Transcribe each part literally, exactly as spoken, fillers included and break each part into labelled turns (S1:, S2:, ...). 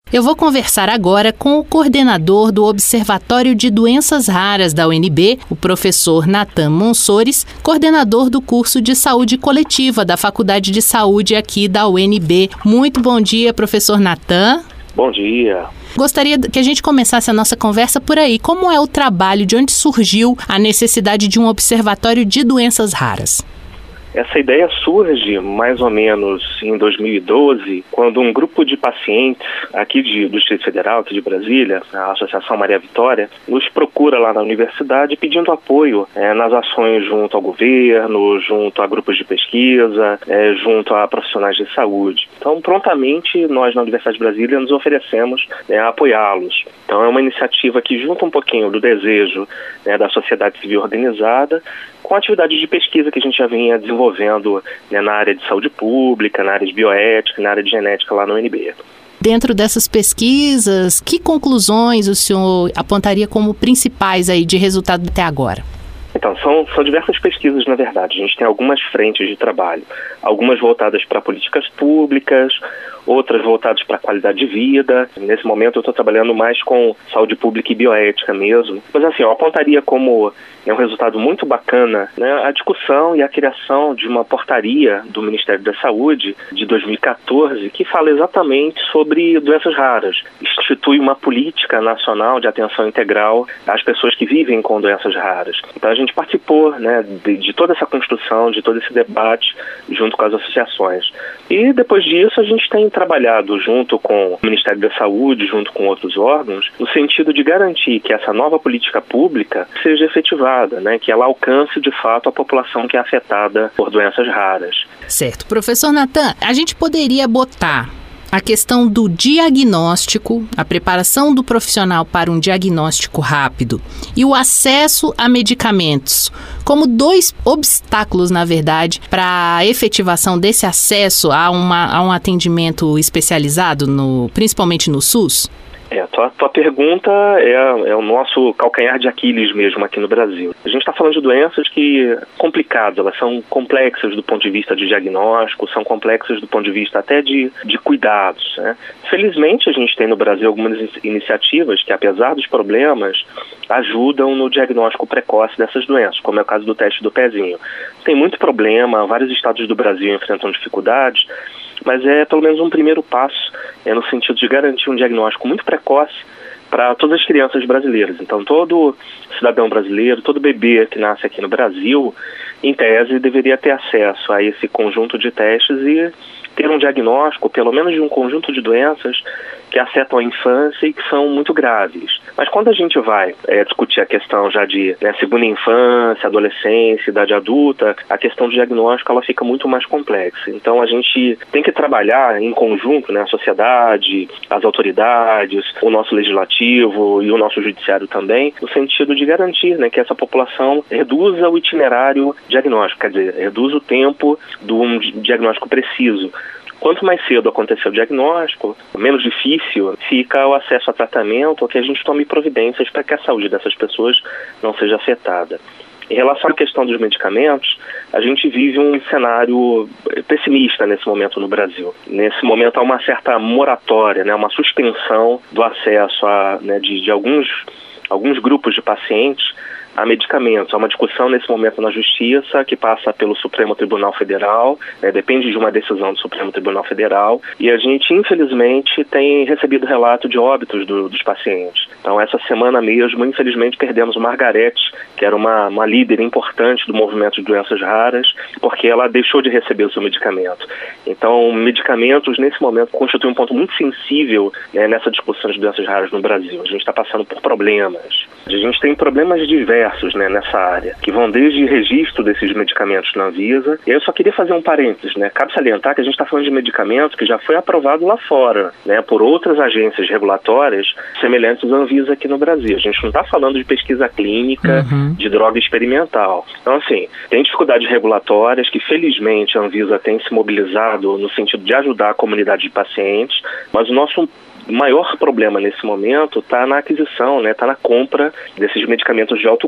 S1: Eu vou conversar agora com o coordenador do Observatório de Doenças Raras da U N B, o professor Natan Monsores, coordenador do curso de Saúde Coletiva da Faculdade de Saúde aqui da U N B. Muito bom dia, professor Natan.
S2: Bom dia.
S1: Gostaria que a gente começasse a nossa conversa por aí. Como é o trabalho, de onde surgiu a necessidade de um observatório de doenças raras?
S2: Essa ideia surge mais ou menos em dois mil e doze, quando um grupo de pacientes aqui de, do Distrito Federal, aqui de Brasília, a Associação Maria Vitória, nos procura lá na universidade pedindo apoio é, nas ações junto ao governo, junto a grupos de pesquisa, é, junto a profissionais de saúde. Então, prontamente, nós na Universidade de Brasília nos oferecemos é, a apoiá-los. Então, é uma iniciativa que junta um pouquinho do desejo né, da sociedade civil organizada com atividades de pesquisa que a gente já vinha desenvolvendo né, na área de saúde pública, na área de bioética, na área de genética lá no U N B.
S1: Dentro dessas pesquisas, que conclusões o senhor apontaria como principais aí de resultado até agora?
S2: Então, são, são diversas pesquisas, na verdade. A gente tem algumas frentes de trabalho, algumas voltadas para políticas públicas, outras voltadas para a qualidade de vida. Nesse momento eu estou trabalhando mais com saúde pública e bioética mesmo. Mas assim, eu apontaria como é um resultado muito bacana né, a discussão e a criação de uma portaria do Ministério da Saúde de dois mil e quatorze que fala exatamente sobre doenças raras. Institui uma política nacional de atenção integral às pessoas que vivem com doenças raras. Então a gente participou né, de, de toda essa construção, de todo esse debate junto com as associações. E depois disso a gente tem trabalhado junto com o Ministério da Saúde, junto com outros órgãos, no sentido de garantir que essa nova política pública seja efetivada, né, que ela alcance de fato a população que é afetada por doenças raras.
S1: Certo. Professor Natan, a gente poderia botar a questão do diagnóstico, a preparação do profissional para um diagnóstico rápido e o acesso a medicamentos como dois obstáculos, na verdade, para a efetivação desse acesso a, uma, a um atendimento especializado, no, principalmente no SUS?
S2: É, a tua, tua pergunta é, é o nosso calcanhar de Aquiles mesmo aqui no Brasil. A gente está falando de doenças que complicadas, elas são complexas do ponto de vista de diagnóstico, são complexas do ponto de vista até de, de cuidados. Né? Felizmente a gente tem no Brasil algumas iniciativas que, apesar dos problemas, ajudam no diagnóstico precoce dessas doenças, como é o caso do teste do pezinho. Tem muito problema, vários estados do Brasil enfrentam dificuldades, mas é pelo menos um primeiro passo é no sentido de garantir um diagnóstico muito precoce para todas as crianças brasileiras. Então, todo cidadão brasileiro, todo bebê que nasce aqui no Brasil, em tese, deveria ter acesso a esse conjunto de testes e ter um diagnóstico, pelo menos de um conjunto de doenças que afetam a infância e que são muito graves. Mas quando a gente vai é, discutir a questão já de né, segunda infância, adolescência, idade adulta, a questão do diagnóstico ela fica muito mais complexa. Então a gente tem que trabalhar em conjunto, né, a sociedade, as autoridades, o nosso legislativo e o nosso judiciário também, no sentido de garantir né, que essa população reduza o itinerário diagnóstico, quer dizer, reduza o tempo de um diagnóstico preciso. Quanto mais cedo acontecer o diagnóstico, menos difícil fica o acesso a tratamento ou que a gente tome providências para que a saúde dessas pessoas não seja afetada. Em relação à questão dos medicamentos, a gente vive um cenário pessimista nesse momento no Brasil. Nesse momento há uma certa moratória, né, uma suspensão do acesso a, né, de, de alguns, alguns grupos de pacientes a medicamentos. Há uma discussão nesse momento na Justiça que passa pelo Supremo Tribunal Federal, né, depende de uma decisão do Supremo Tribunal Federal, e a gente, infelizmente, tem recebido relato de óbitos do, dos pacientes. Então, essa semana mesmo, infelizmente, perdemos Margarete, que era uma, uma líder importante do movimento de doenças raras, porque ela deixou de receber o seu medicamento. Então, medicamentos, nesse momento, constituem um ponto muito sensível né, nessa discussão de doenças raras no Brasil. A gente está passando por problemas. A gente tem problemas diversos né, nessa área, que vão desde registro desses medicamentos na Anvisa. E aí eu só queria fazer um parênteses, né? Cabe salientar que a gente está falando de medicamento que já foi aprovado lá fora, né, por outras agências regulatórias semelhantes à Anvisa aqui no Brasil. A gente não está falando de pesquisa clínica, uhum. de droga experimental. Então, assim, tem dificuldades regulatórias que, felizmente, a Anvisa tem se mobilizado no sentido de ajudar a comunidade de pacientes, mas o nosso O maior problema nesse momento está na aquisição, né, está na compra desses medicamentos de alto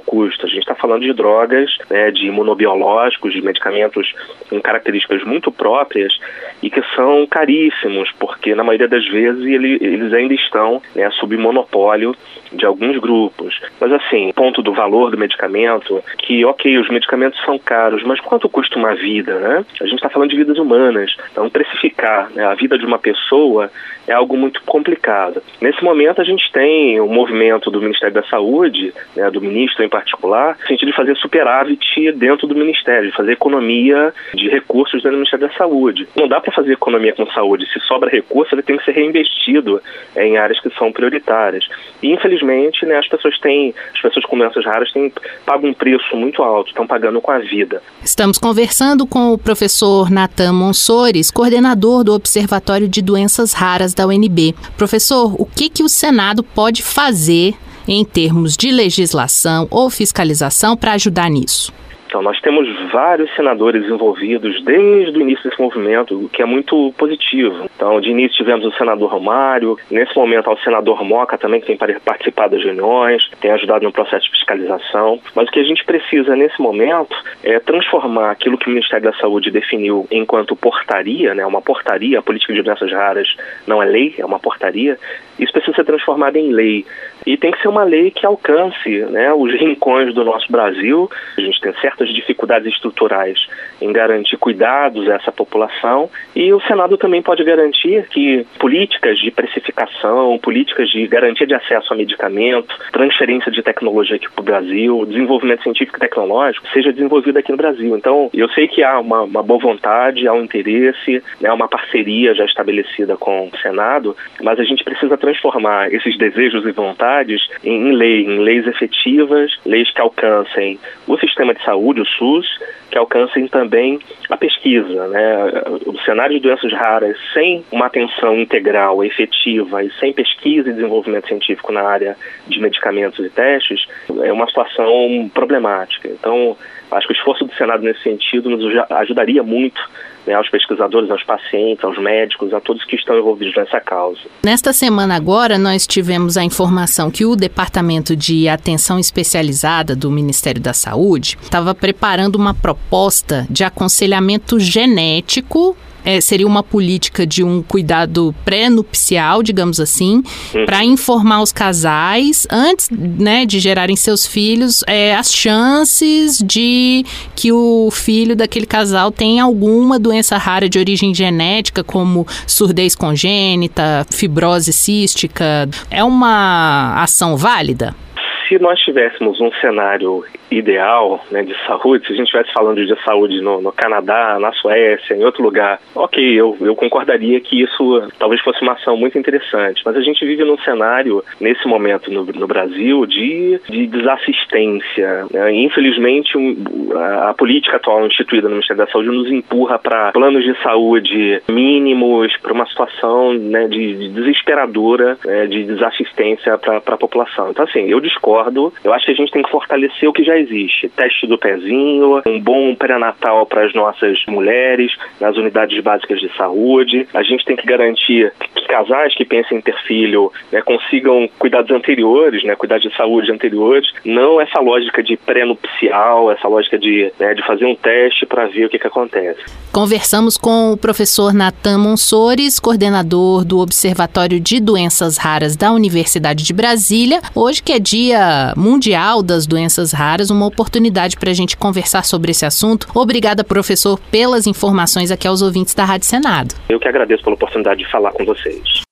S2: custo. A gente está falando de drogas, né, de imunobiológicos, de medicamentos com características muito próprias e que são caríssimos, porque na maioria das vezes ele, eles ainda estão, né, sob monopólio de alguns grupos. Mas assim, ponto do valor do medicamento, que ok, os medicamentos são caros, mas quanto custa uma vida, né? A gente está falando de vidas humanas, então precificar, né, a vida de uma pessoa é algo muito complicado. Nesse momento a gente tem o movimento do Ministério da Saúde, né, do ministro em particular, no sentido de fazer superávit dentro do Ministério, de fazer economia de recursos dentro do Ministério da Saúde. Não dá para fazer economia com saúde. Se sobra recurso, ele tem que ser reinvestido em áreas que são prioritárias. E infelizmente, né, as pessoas têm, as pessoas com doenças raras têm, pagam um preço muito alto, estão pagando com a vida.
S1: Estamos conversando com o professor Natan Monsores, coordenador do Observatório de Doenças Raras da U N B. Professor, o que, que o Senado pode fazer em termos de legislação ou fiscalização para ajudar nisso?
S2: Então, nós temos vários senadores envolvidos desde o início desse movimento, o que é muito positivo. Então, de início tivemos o senador Romário, nesse momento há o senador Moca também, que tem participado das reuniões, tem ajudado no processo de fiscalização. Mas o que a gente precisa nesse momento é transformar aquilo que o Ministério da Saúde definiu enquanto portaria, né, uma portaria, a política de doenças raras não é lei, é uma portaria. Isso precisa ser transformado em lei. E tem que ser uma lei que alcance, né, os rincões do nosso Brasil. A gente tem certas dificuldades estruturais em garantir cuidados a essa população, e o Senado também pode garantir que políticas de precificação, políticas de garantia de acesso a medicamento, transferência de tecnologia aqui para o Brasil, desenvolvimento científico e tecnológico seja desenvolvido aqui no Brasil. Então, eu sei que há uma, uma boa vontade, há um interesse, né, uma parceria já estabelecida com o Senado, mas a gente precisa transformar esses desejos e vontades em, em lei, em leis efetivas, leis que alcancem o sistema de saúde, o SUS, que alcancem também a pesquisa, né? O cenário de doenças raras sem uma atenção integral, efetiva e sem pesquisa e desenvolvimento científico na área de medicamentos e testes é uma situação problemática. Então, acho que o esforço do Senado nesse sentido nos ajudaria muito, né, aos pesquisadores, aos pacientes, aos médicos, a todos que estão envolvidos nessa causa.
S1: Nesta semana agora, nós tivemos a informação que o Departamento de Atenção Especializada do Ministério da Saúde estava preparando uma proposta de aconselhamento genético. É, seria uma política de um cuidado pré-nupcial, digamos assim, uhum. para informar os casais, antes, né, de gerarem seus filhos, é, as chances de que o filho daquele casal tenha alguma doença rara de origem genética, como surdez congênita, fibrose cística. É uma ação válida?
S2: Se nós tivéssemos um cenário ideal, né, de saúde, se a gente estivesse falando de saúde no, no Canadá, na Suécia, em outro lugar, ok, eu, eu concordaria que isso talvez fosse uma ação muito interessante, mas a gente vive num cenário, nesse momento no, no Brasil, de, de desassistência, né? Infelizmente, um, a, a política atual instituída no Ministério da Saúde nos empurra para planos de saúde mínimos, para uma situação, né, de, de desesperadora, né, de desassistência para a população. Então, assim, eu discordo. Eu acho que a gente tem que fortalecer o que já existe. Teste do pezinho, um bom pré-natal para as nossas mulheres, nas unidades básicas de saúde. A gente tem que garantir que casais que pensem em ter filho, né, consigam cuidados anteriores, né, cuidados de saúde anteriores. Não essa lógica de pré-nupcial, essa lógica de, né, de fazer um teste para ver o que, que acontece.
S1: Conversamos com o professor Natan Monsores, coordenador do Observatório de Doenças Raras da Universidade de Brasília. Hoje, que é Dia Mundial das Doenças Raras, uma oportunidade para a gente conversar sobre esse assunto. Obrigada, professor, pelas informações aqui aos ouvintes da Rádio Senado.
S2: Eu que agradeço pela oportunidade de falar com vocês.